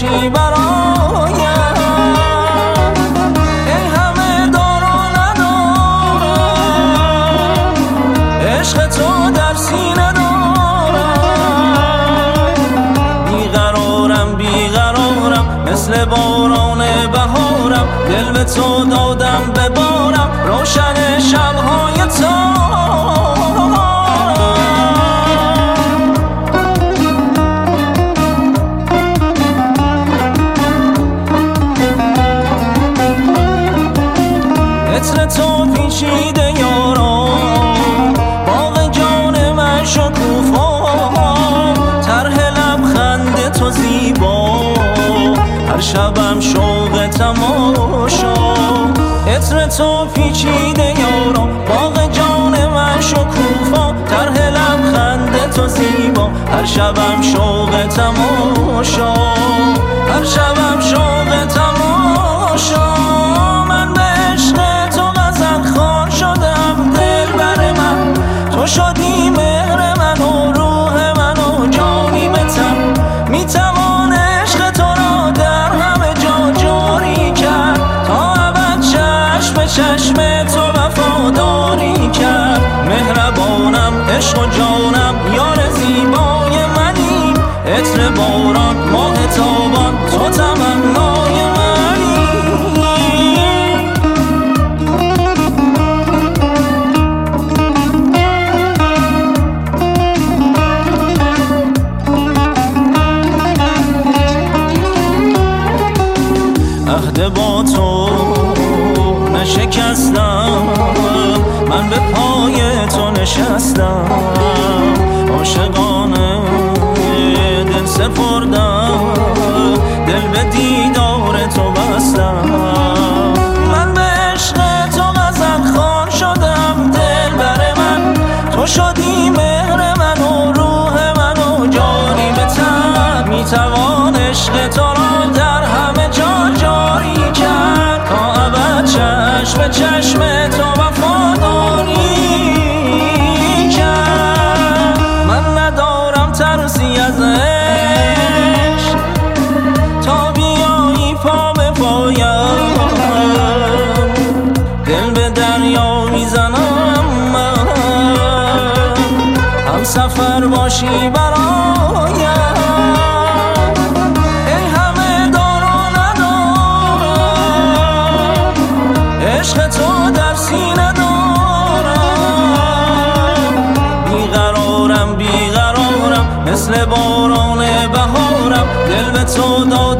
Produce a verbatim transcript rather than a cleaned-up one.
باشی برایم. ای همه دار و ندارم، عشق تو در سینه دارم. بیقرارم بیقرارم مثل باران بهارم، دل به تو دادم ببارم روشن شب‌های تارم. عطر تو پیچیده یاران، باغ جان من شکوفا، طرح لبخند تو زیبا، هر شبم شوق تماشا. عطر تو پیچیده یاران، باغ جان من شکوفا، طرح لبخند تو زیبا، هر شبم شوق تماشا، هر شبم شوق تماشا. من به عشق تو غزل خوان شدم، دل بر من تو شدی مهر من و روح من و جانی به تن. میتوان عشق تو را در همه جا جاری کرد، تا ابد چشم به چشم تو وفاداری کرد. مهربانم عشق و جانم یار زیبای منی، عطر باران ماه تابان تو تمنای منی. عهد با تو نشکستم، من به پای تو نشستم، عاشقانه دل سپردم، دل به دیدار تو بستم. من به عشق تو غزل خوان شدم، دل بر من تو شدی مهر من و روح من و جانی به تن. میتوان عشق تو را در همه جا جاری کرد، تا ابد چشم به چشم تو وفاداری کرد. من ندارم ترسی از عشق، تا بیایی پا به پایم، دل به دریا میزنم من، هم سفر باشی برایم. ای همه دار و ندارم، عشق تو در سینه دارم. بیقرارم بیقرارم مثل باران بهارم، دل به تو دارم